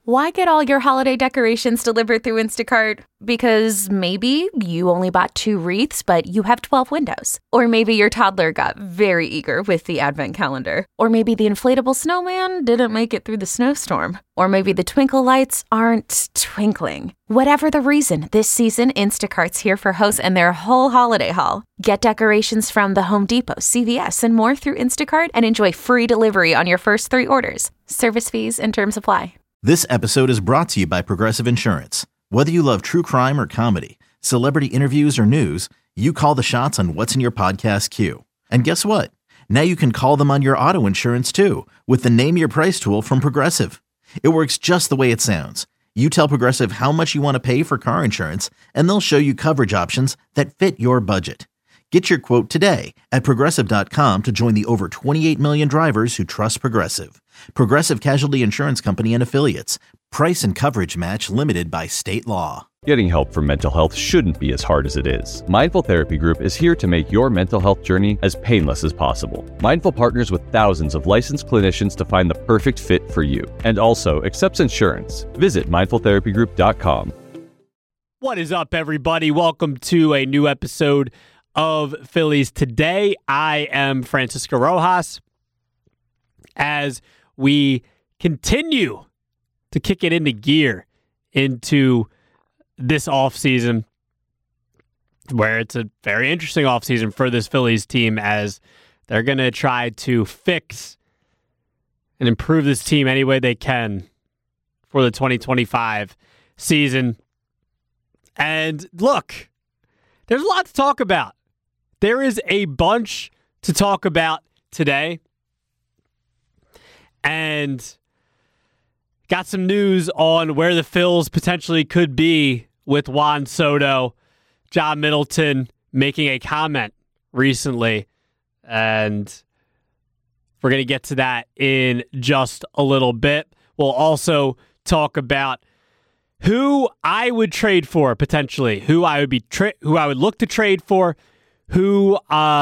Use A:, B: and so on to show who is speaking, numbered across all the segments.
A: Why get all your holiday decorations delivered through Instacart? Because maybe you only bought 2 wreaths, but you have 12 windows. Or maybe your toddler got very eager with the advent calendar. Or maybe the inflatable snowman didn't make it through the snowstorm. Or maybe the twinkle lights aren't twinkling. Whatever the reason, this season, Instacart's here for hosts and their whole holiday haul. Get decorations from the Home Depot, CVS, and more through Instacart and enjoy free delivery on your first 3 orders. Service fees and terms apply.
B: This episode is brought to you by Progressive Insurance. Whether you love true crime or comedy, celebrity interviews or news, you call the shots on what's in your podcast queue. And guess what? Now you can call them on your auto insurance too with the Name Your Price tool from Progressive. It works just the way it sounds. You tell Progressive how much you want to pay for car insurance, and they'll show you coverage options that fit your budget. Get your quote today at Progressive.com to join the over 28 million drivers who trust Progressive. Progressive Casualty Insurance Company and Affiliates. Price and coverage match limited by state law.
C: Getting help for mental health shouldn't be as hard as it is. Mindful Therapy Group is here to make your mental health journey as painless as possible. Mindful partners with thousands of licensed clinicians to find the perfect fit for you, and also accepts insurance. Visit mindfultherapygroup.com.
D: What is up, everybody? Welcome to a new episode of Phillies Today. I am Francisco Rojas. As we continue to kick it into gear into this offseason, where it's a very interesting offseason for this Phillies team, as they're going to try to fix and improve this team any way they can for the 2025 season. And look, there's a lot to talk about. There is a bunch to talk about today. And got some news on where the Phils potentially could be with Juan Soto. John Middleton making a comment recently. And we're going to get to that in just a little bit. We'll also talk about who I would trade for potentially, who I would look to trade for, who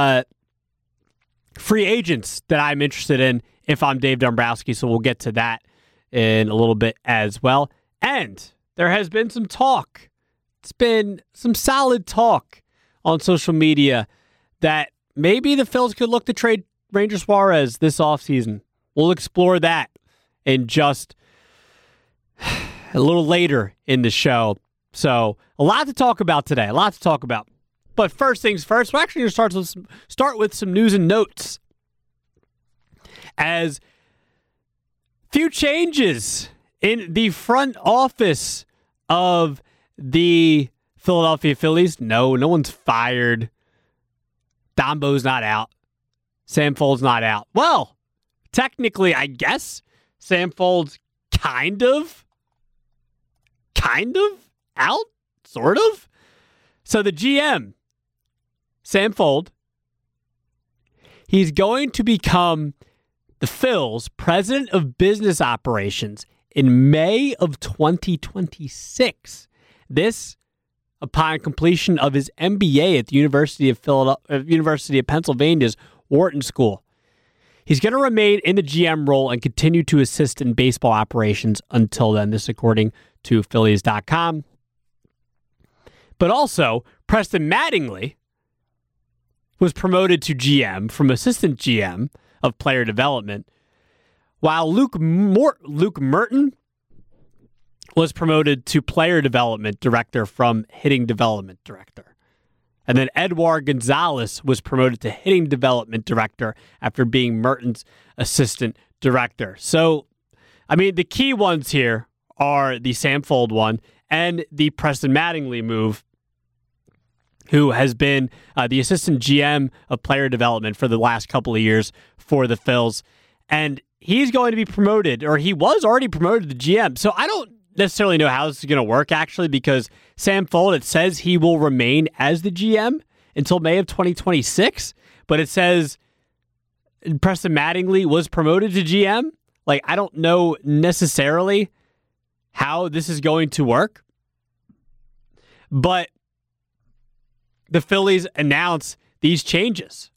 D: free agents that I'm interested in if I'm Dave Dombrowski. So we'll get to that in a little bit as well. And there has been some talk. It's been some solid talk on social media that maybe the Phils could look to trade Ranger Suarez this offseason. We'll explore that in just a little later in the show. So a lot to talk about today. But first things first, we're actually going to start with some news and notes. As few changes in the front office of the Philadelphia Phillies. No one's fired. Dombo's not out. Sam Fold's not out. Well, technically, I guess Sam Fold's kind of out, sort of. So the GM, Sam Fold, he's going to become the Phils' president of business operations in May of 2026. This, upon completion of his MBA at the University of Pennsylvania's Wharton School. He's going to remain in the GM role and continue to assist in baseball operations until then. This, according to Phillies.com. But also, Preston Mattingly was promoted to GM from assistant GM of player development, while Luke Merton was promoted to player development director from hitting development director. And then Edward Gonzalez was promoted to hitting development director after being Merton's assistant director. So, I mean, the key ones here are the Sam Fold one and the Preston Mattingly move, who has been the assistant GM of player development for the last couple of years for the Phils. And he's going to be promoted, or he was already promoted to GM. So I don't necessarily know how this is going to work, actually, because Sam Fold, it says he will remain as the GM until May of 2026, but it says Preston Mattingly was promoted to GM. Like, I don't know necessarily how this is going to work, but the Phillies announce these changes.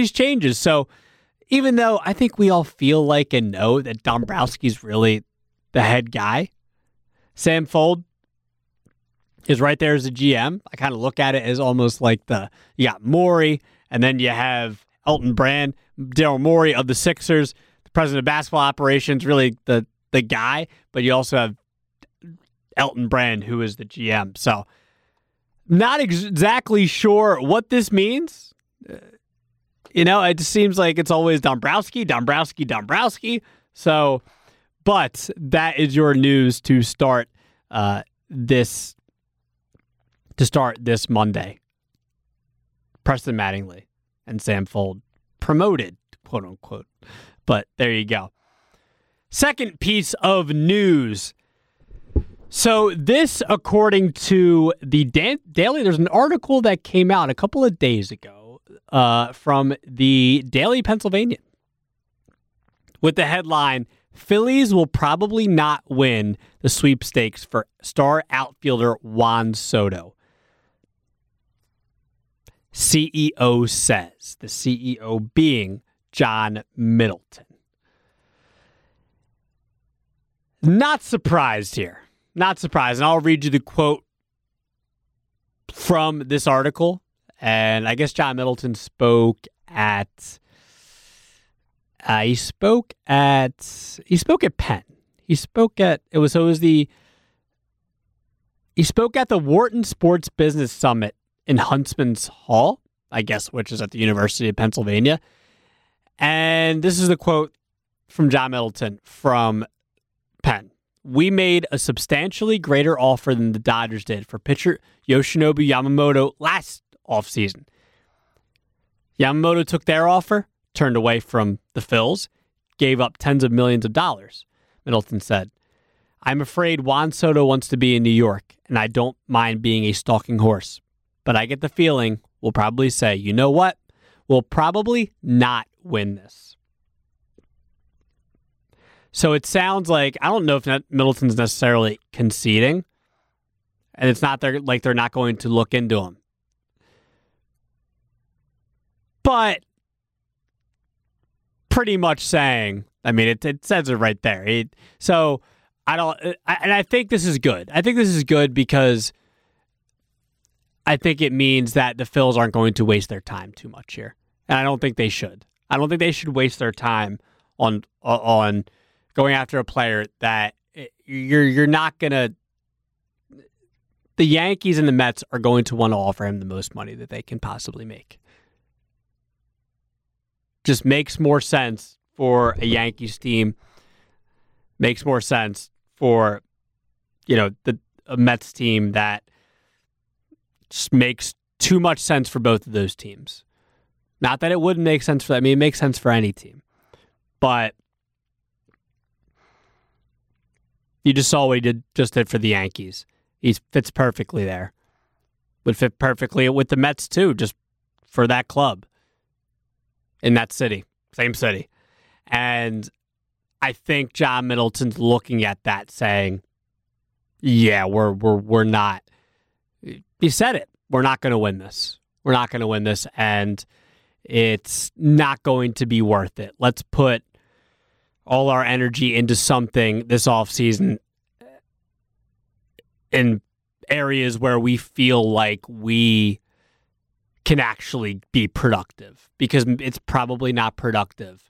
D: So even though I think we all feel like and know that Dombrowski's really the head guy. Sam Fuld is right there as a GM. I kind of look at it as almost like you got Morey, and then you have Elton Brand, Daryl Morey of the Sixers, the president of basketball operations, really the guy, but you also have Elton Brand, who is the GM. So not exactly sure what this means. It just seems like it's always Dombrowski. So, but that is your news to start this Monday. Preston Mattingly and Sam Fuld promoted, quote unquote. But there you go. Second piece of news. So this, according to the Daily, there's an article that came out a couple of days ago from the Daily Pennsylvanian with the headline, Phillies will probably not win the sweepstakes for star outfielder Juan Soto. CEO says, the CEO being John Middleton. Not surprised here. Not surprised. And I'll read you the quote from this article. And I guess John Middleton spoke at Penn. He spoke at the Wharton Sports Business Summit in Huntsman's Hall, I guess, which is at the University of Pennsylvania. And this is the quote from John Middleton from Penn. We made a substantially greater offer than the Dodgers did for pitcher Yoshinobu Yamamoto last offseason. Yamamoto took their offer, turned away from the Phils, gave up tens of millions of dollars. Middleton said, I'm afraid Juan Soto wants to be in New York, and I don't mind being a stalking horse. But I get the feeling we'll probably say, you know what? We'll probably not win this. So it sounds like, I don't know if Middleton's necessarily conceding, and it's not they're not going to look into him. But pretty much saying, I mean, it says it right there. I think this is good. I think this is good because I think it means that the Phils aren't going to waste their time too much here. And I don't think they should. I don't think they should waste their time on going after a player that you're not going to... The Yankees and the Mets are going to want to offer him the most money that they can possibly make. Just makes more sense for a Yankees team. Makes more sense for, a Mets team that just makes too much sense for both of those teams. Not that it wouldn't make sense for that. I mean, it makes sense for any team. But you just saw what he did for the Yankees. He fits perfectly there. Would fit perfectly with the Mets too, just for that club. In that city. Same city. And I think John Middleton's looking at that saying, yeah, we're not. He said it. We're not going to win this. We're not going to win this, and it's not going to be worth it. Let's put all our energy into something this offseason in areas where we feel like we can actually be productive, because it's probably not productive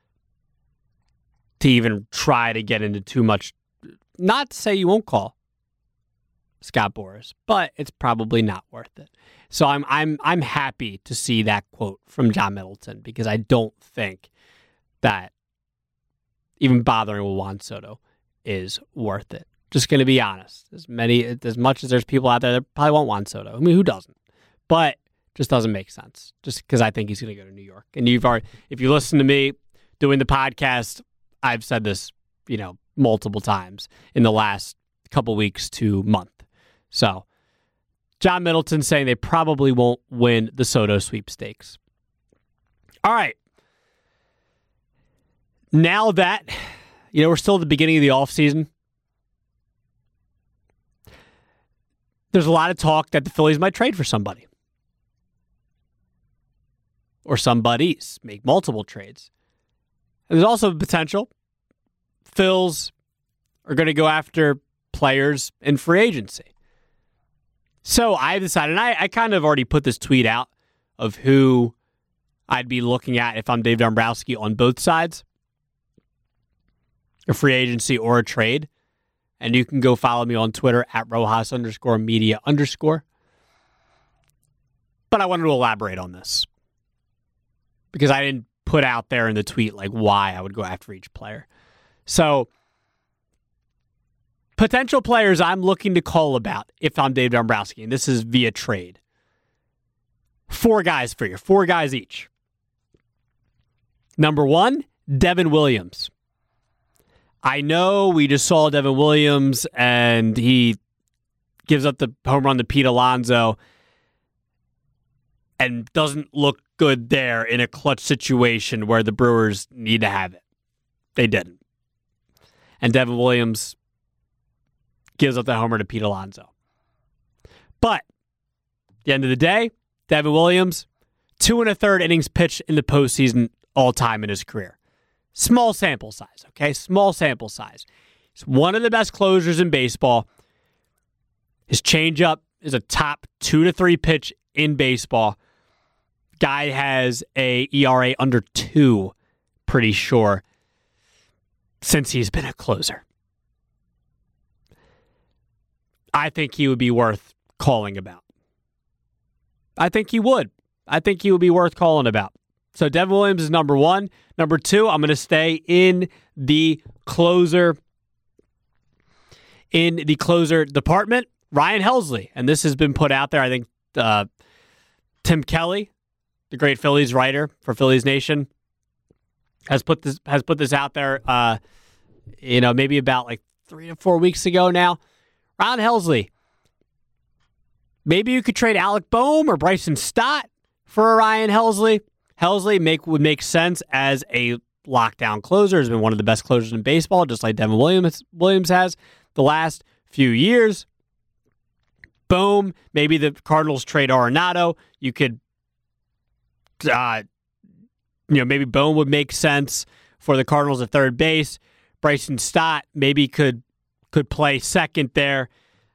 D: to even try to get into too much. Not to say you won't call Scott Boras, but it's probably not worth it. So I'm happy to see that quote from John Middleton, because I don't think that even bothering with Juan Soto is worth it. Just going to be honest. As much as there's people out there that probably want Juan Soto. I mean, who doesn't? But just doesn't make sense. Just because I think he's going to go to New York. And if you listen to me doing the podcast, I've said this, multiple times in the last couple weeks to month. So, John Middleton saying they probably won't win the Soto sweepstakes. All right. Now that, we're still at the beginning of the offseason, there's a lot of talk that the Phillies might trade for somebody. Or somebodies, make multiple trades. And there's also potential Phils are going to go after players in free agency. So I've decided, and I kind of already put this tweet out of who I'd be looking at if I'm Dave Dombrowski on both sides, a free agency or a trade. And you can go follow me on Twitter at Rojas_media_. But I wanted to elaborate on this because I didn't put out there in the tweet like why I would go after each player. So potential players I'm looking to call about if I'm Dave Dombrowski, and this is via trade. 4 guys for you, 4 guys each. Number 1, Devin Williams. I know we just saw Devin Williams and he gives up the home run to Pete Alonso and doesn't look good there in a clutch situation where the Brewers need to have it. They didn't. And Devin Williams gives up that homer to Pete Alonso. But at the end of the day, Devin Williams, 2 1/3 innings pitched in the postseason all time in his career. Small sample size, okay? Small sample size. He's one of the best closers in baseball. His changeup is a top 2 to 3 pitch in baseball. Guy has a ERA under 2, pretty sure, since he's been a closer. I think he would be worth calling about. I think he would. I think he would be worth calling about. So Devin Williams is number 1. Number 2, I'm going to stay in the closer department. Ryan Helsley, and this has been put out there. I think Tim Kelly, the great Phillies writer for Phillies Nation, has put this out there. Maybe about like 3 to 4 weeks ago now. Ryan Helsley. Maybe you could trade Alec Boehm or Bryson Stott for Ryan Helsley. Helsley would make sense as a lockdown closer. Has been one of the best closers in baseball, just like Devin Williams has the last few years. Boehm, maybe the Cardinals trade Arenado. You could, maybe Boehm would make sense for the Cardinals at third base. Bryson Stott maybe could play second there.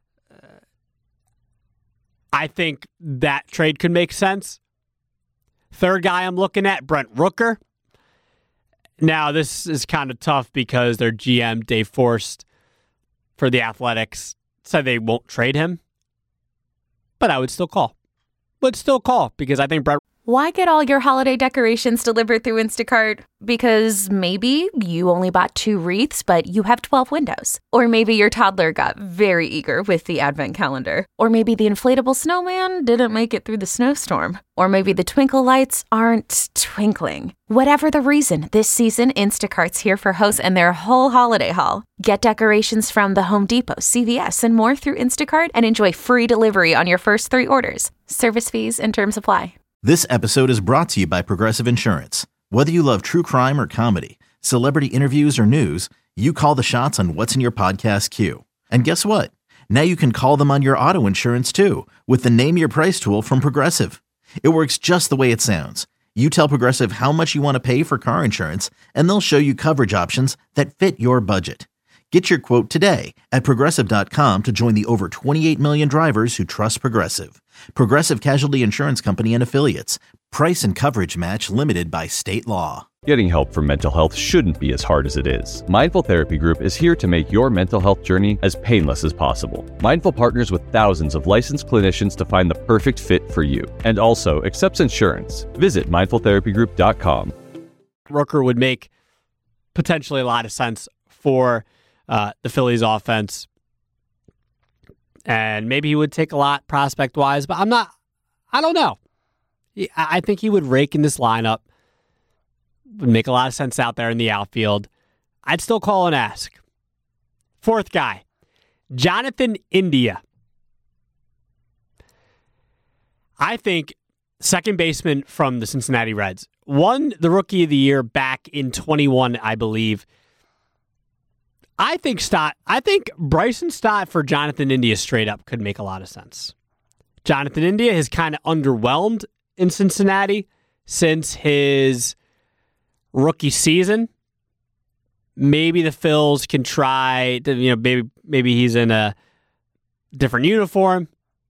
D: I think that trade could make sense. Third guy I'm looking at, Brent Rooker. Now, this is kind of tough because their GM, Dave Forst, for the Athletics, said they won't trade him. But I would still call. Because I think Brent...
A: Why get all your holiday decorations delivered through Instacart? Because maybe you only bought 2 wreaths, but you have 12 windows. Or maybe your toddler got very eager with the advent calendar. Or maybe the inflatable snowman didn't make it through the snowstorm. Or maybe the twinkle lights aren't twinkling. Whatever the reason, this season, Instacart's here for hosts and their whole holiday haul. Get decorations from the Home Depot, CVS, and more through Instacart and enjoy free delivery on your first 3 orders. Service fees and terms apply.
B: This episode is brought to you by Progressive Insurance. Whether you love true crime or comedy, celebrity interviews or news, you call the shots on what's in your podcast queue. And guess what? Now you can call them on your auto insurance too with the Name Your Price tool from Progressive. It works just the way it sounds. You tell Progressive how much you want to pay for car insurance, and they'll show you coverage options that fit your budget. Get your quote today at Progressive.com to join the over 28 million drivers who trust Progressive. Progressive Casualty Insurance Company and Affiliates. Price and coverage match limited by state law.
C: Getting help for mental health shouldn't be as hard as it is. Mindful Therapy Group is here to make your mental health journey as painless as possible. Mindful partners with thousands of licensed clinicians to find the perfect fit for you, and also accepts insurance. Visit mindfultherapygroup.com.
D: Rooker would make potentially a lot of sense for the Phillies offense. And maybe he would take a lot prospect-wise, but I don't know. I think he would rake in this lineup. Would make a lot of sense out there in the outfield. I'd still call and ask. 4th guy, Jonathan India. I think second baseman from the Cincinnati Reds. Won the Rookie of the Year back in 21, I believe. I think Bryson Stott for Jonathan India straight up could make a lot of sense. Jonathan India has kind of underwhelmed in Cincinnati since his rookie season. maybe the Phils can try to, maybe he's in a different uniform.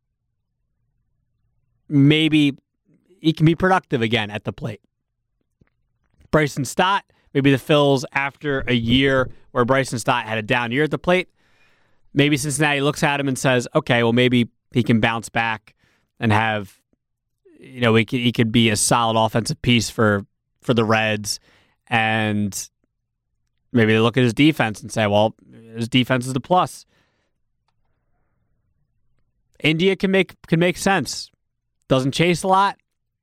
D: Maybe he can be productive again at the plate. Bryson Stott, maybe the Phils, after a year where Bryson Stott had a down year at the plate, maybe Cincinnati looks at him and says, okay, well, maybe he can bounce back and have, he could be a solid offensive piece for the Reds. And maybe they look at his defense and say, well, his defense is the plus. India can make sense. Doesn't chase a lot.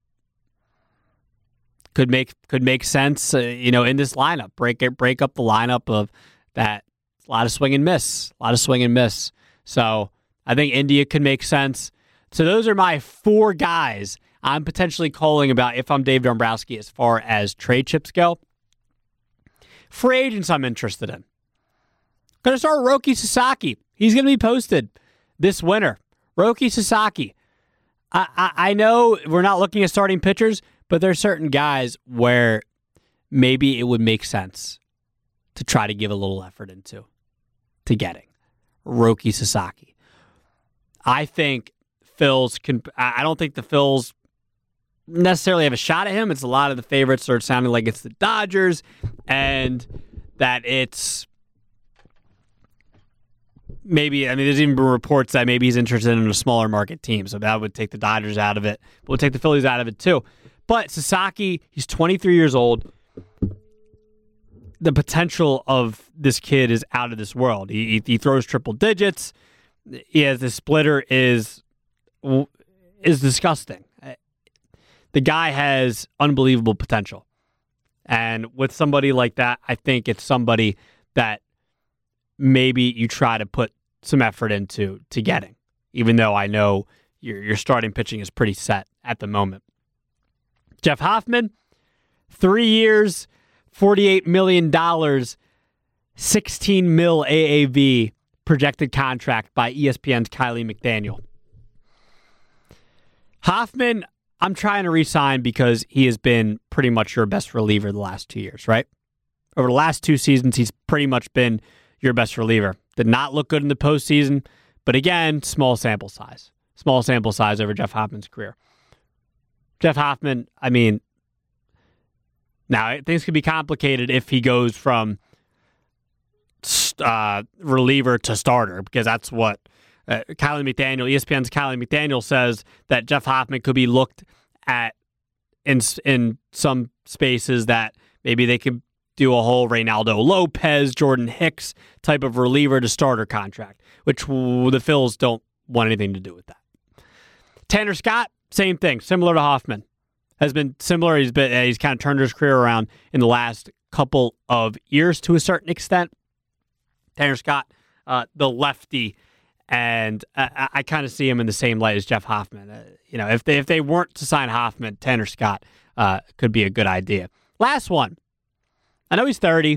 D: Could make sense, in this lineup. Break up the lineup of that. A lot of swing and miss. So I think India could make sense. So those are my 4 guys I'm potentially calling about if I'm Dave Dombrowski as far as trade chips go. Free agents I'm interested in. Going to start Roki Sasaki. He's going to be posted this winter. Roki Sasaki. I know we're not looking at starting pitchers, but there are certain guys where maybe it would make sense to try to give a little effort into getting Roki Sasaki. I think Phils can. I don't think the Phils necessarily have a shot at him. It's a lot of the favorites are sounding like it's the Dodgers, and that it's maybe. I mean, there's even been reports that maybe he's interested in a smaller market team, so that would take the Dodgers out of it, but would take the Phillies out of it too. But Sasaki, he's 23 years old. The potential of this kid is out of this world. He throws triple digits. He has the splitter is disgusting. The guy has unbelievable potential. And with somebody like that, I think it's somebody that maybe you try to put some effort into getting, even though I know your starting pitching is pretty set at the moment. Jeff Hoffman, 3 years, $48 million, $16 million AAV projected contract by ESPN's Kiley McDaniel. Hoffman, I'm trying to re-sign because he has been pretty much your best reliever the last 2 years, right? Over the last 2 seasons, he's pretty much been your best reliever. Did not look good in the postseason, but again, small sample size. Small sample size over Jeff Hoffman's career. Jeff Hoffman, I mean, now things could be complicated if he goes from reliever to starter, because that's what Kiley McDaniel, ESPN's Kiley McDaniel says that Jeff Hoffman could be looked at in some spaces that maybe they could do a whole Reynaldo Lopez, Jordan Hicks type of reliever to starter contract, which the Phils don't want anything to do with that. Tanner Scott, same thing, similar to Hoffman. Has been similar. He's kind of turned his career around in the last couple of years to a certain extent. Tanner Scott, the lefty, and I kind of see him in the same light as Jeff Hoffman. If they weren't to sign Hoffman, Tanner Scott could be a good idea. Last one. I know he's 30,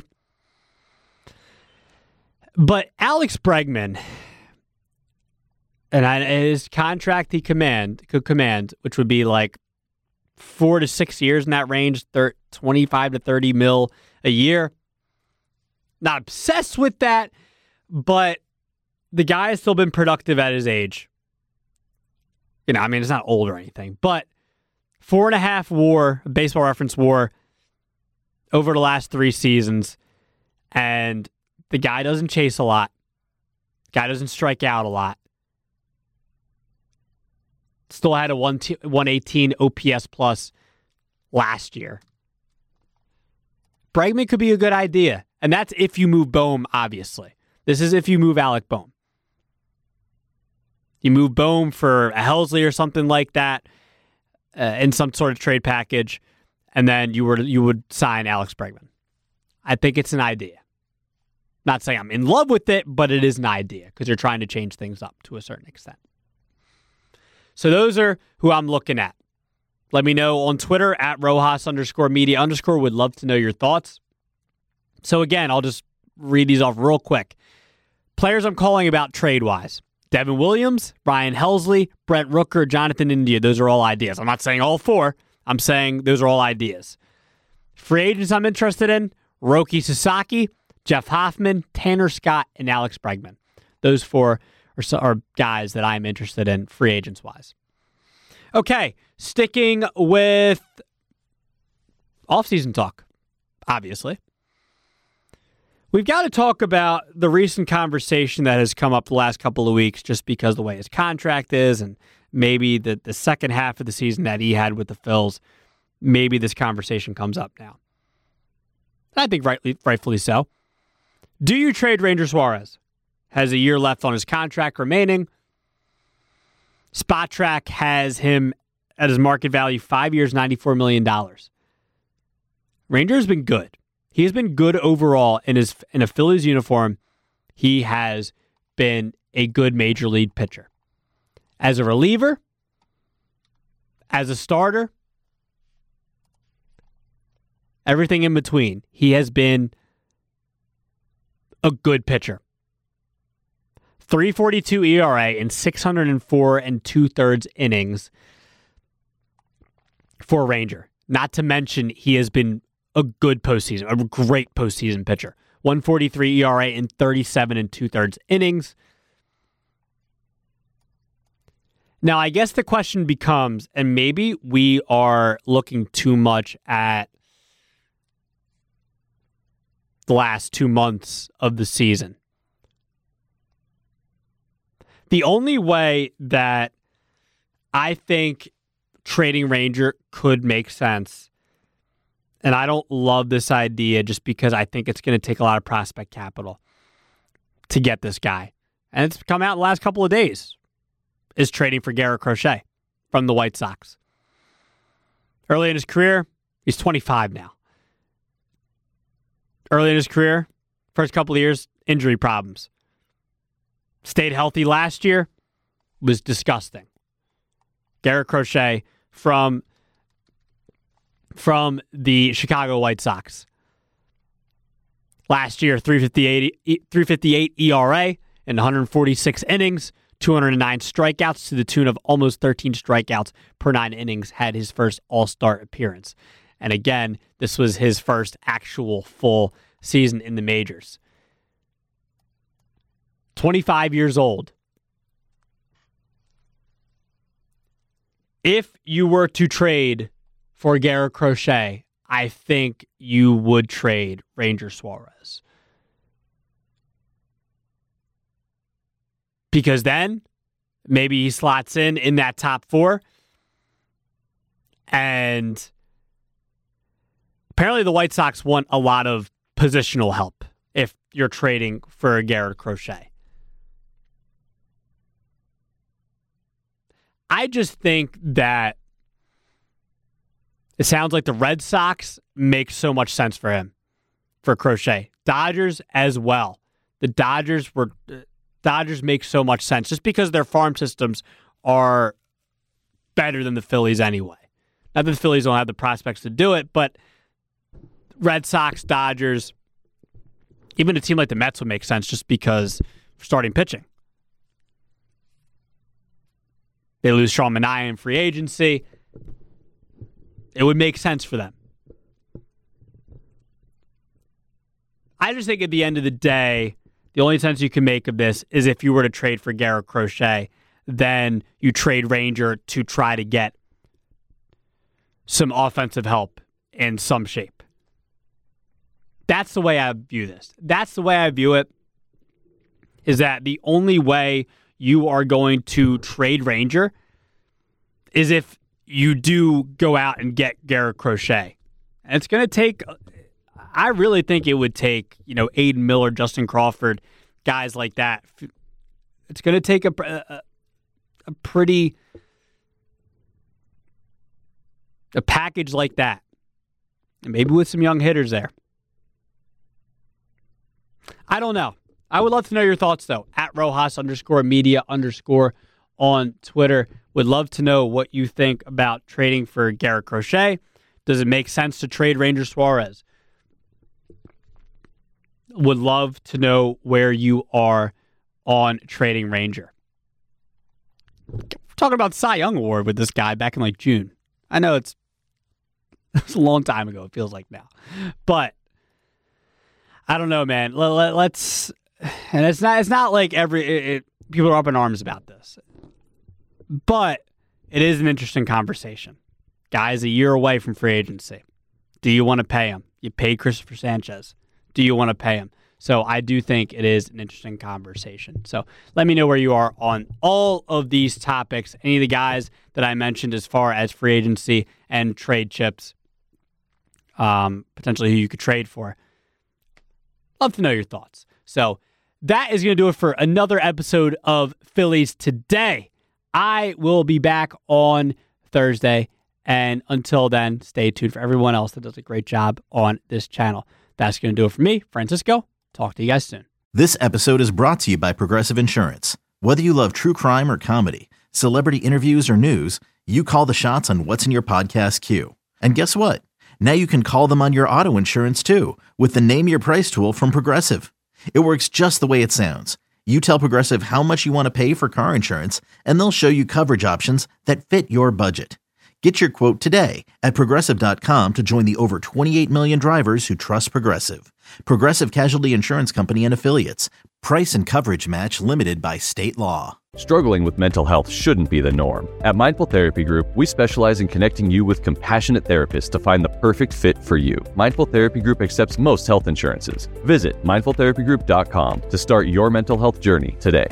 D: but Alex Bregman, and his contract he could command, which would be like 4 to 6 years in that range, 25 to 30 mil a year. Not obsessed with that, but the guy has still been productive at his age. It's not old or anything, but 4.5 WAR, Baseball Reference WAR, over the last 3 seasons, and the guy doesn't chase a lot. Guy doesn't strike out a lot. Still had a 118 OPS plus last year. Bregman could be a good idea, and that's if you move Bohm, obviously. This is if you move Alec Bohm. You move Bohm for a Helsley or something like that in some sort of trade package, and then you would sign Alex Bregman. I think it's an idea. Not saying I'm in love with it, but it is an idea because you're trying to change things up to a certain extent. So those are who I'm looking at. Let me know on Twitter at Rojas_media_. Would love to know your thoughts. So again, I'll just read these off real quick. Players I'm calling about trade-wise. Devin Williams, Ryan Helsley, Brent Rooker, Jonathan India. Those are all ideas. I'm not saying all 4. I'm saying those are all ideas. Free agents I'm interested in. Roki Sasaki, Jeff Hoffman, Tanner Scott, and Alex Bregman. Those four are guys that I'm interested in free agents-wise. Okay, sticking with offseason talk, obviously. We've got to talk about the recent conversation that has come up the last couple of weeks just because the way his contract is and maybe the second half of the season that he had with the Phils, maybe this conversation comes up now. I think rightfully so. Do you trade Ranger Suarez? Has a year left on his contract remaining. SpotTrack has him at his market value, 5 years, $94 million. Ranger has been good. He has been good overall in a Phillies uniform. He has been a good major league pitcher. As a reliever, as a starter, everything in between, he has been a good pitcher. 3.42 ERA in 604 2/3 innings for Ranger. Not to mention, he has been a good postseason, a great postseason pitcher. 1.43 ERA in 37 2/3 innings. Now, I guess the question becomes, and maybe we are looking too much at the last 2 months of the season. The only way that I think trading Ranger could make sense, and I don't love this idea just because I think it's going to take a lot of prospect capital to get this guy, and it's come out in the last couple of days, is trading for Garrett Crochet from the White Sox. Early in his career, he's 25 now. Early in his career, first couple of years, injury problems. Stayed healthy last year, was disgusting. Garrett Crochet from the Chicago White Sox. Last year, 3.58 ERA in 146 innings, 209 strikeouts to the tune of almost 13 strikeouts per 9 innings, had his first All-Star appearance. And again, this was his first actual full season in the majors. 25 years old. If you were to trade for Garrett Crochet, I think you would trade Ranger Suarez. Because then maybe he slots in that top 4. And apparently the White Sox want a lot of positional help if you're trading for Garrett Crochet. I just think that it sounds like the Red Sox make so much sense for him, for Crochet. Dodgers as well. The Dodgers make so much sense just because their farm systems are better than the Phillies anyway. Not that the Phillies don't have the prospects to do it, but Red Sox, Dodgers, even a team like the Mets would make sense just because starting pitching. They lose Sean Manaea in free agency. It would make sense for them. I just think at the end of the day, the only sense you can make of this is if you were to trade for Garrett Crochet, then you trade Ranger to try to get some offensive help in some shape. That's the way I view this. That's the way I view it, is that the only way you are going to trade Ranger is if you do go out and get Garrett Crochet. And it's going to take, I really think it would take, Aiden Miller, Justin Crawford, guys like that. It's going to take a package like that. And maybe with some young hitters there. I don't know. I would love to know your thoughts, though. At Rojas_media_ on Twitter. Would love to know what you think about trading for Garrett Crochet. Does it make sense to trade Ranger Suarez? Would love to know where you are on trading Ranger. We're talking about Cy Young Award with this guy back in June. I know it's a long time ago, it feels like now. But I don't know, man. Let's, and it's not like people are up in arms about this, but it is an interesting conversation. Guys, a year away from free agency. Do you want to pay him? You paid Christopher Sanchez. Do you want to pay him? So I do think it is an interesting conversation. So let me know where you are on all of these topics. Any of the guys that I mentioned as far as free agency and trade chips, potentially who you could trade for. Love to know your thoughts. So that is going to do it for another episode of Phillies Today. I will be back on Thursday. And until then, stay tuned for everyone else that does a great job on this channel. That's going to do it for me, Francisco. Talk to you guys soon.
B: This episode is brought to you by Progressive Insurance. Whether you love true crime or comedy, celebrity interviews or news, you call the shots on what's in your podcast queue. And guess what? Now you can call them on your auto insurance too with the Name Your Price tool from Progressive. It works just the way it sounds. You tell Progressive how much you want to pay for car insurance, and they'll show you coverage options that fit your budget. Get your quote today at Progressive.com to join the over 28 million drivers who trust Progressive. Progressive Casualty Insurance Company and Affiliates. Price and coverage match limited by state law.
C: Struggling with mental health shouldn't be the norm. At Mindful Therapy Group, we specialize in connecting you with compassionate therapists to find the perfect fit for you. Mindful Therapy Group accepts most health insurances. Visit mindfultherapygroup.com to start your mental health journey today.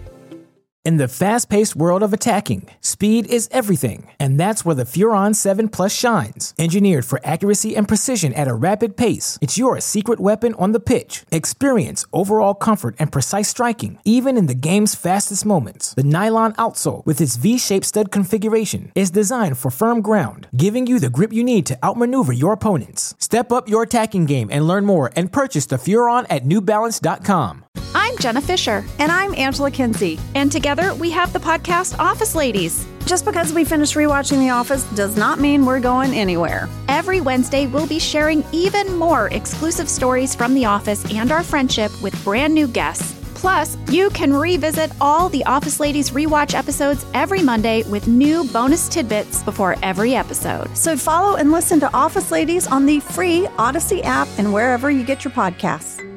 E: In the fast-paced world of attacking, speed is everything, and that's where the Furon 7 Plus shines. Engineered for accuracy and precision at a rapid pace, it's your secret weapon on the pitch. Experience overall comfort and precise striking, even in the game's fastest moments. The nylon outsole, with its V-shaped stud configuration, is designed for firm ground, giving you the grip you need to outmaneuver your opponents. Step up your attacking game and learn more and purchase the Furon at NewBalance.com.
F: I'm Jenna Fisher.
G: And I'm Angela Kinsey.
F: And together we have the podcast Office Ladies.
G: Just because we finished rewatching The Office does not mean we're going anywhere.
F: Every Wednesday, we'll be sharing even more exclusive stories from The Office and our friendship with brand new guests. Plus, you can revisit all the Office Ladies rewatch episodes every Monday with new bonus tidbits before every episode.
G: So follow and listen to Office Ladies on the free Odyssey app and wherever you get your podcasts.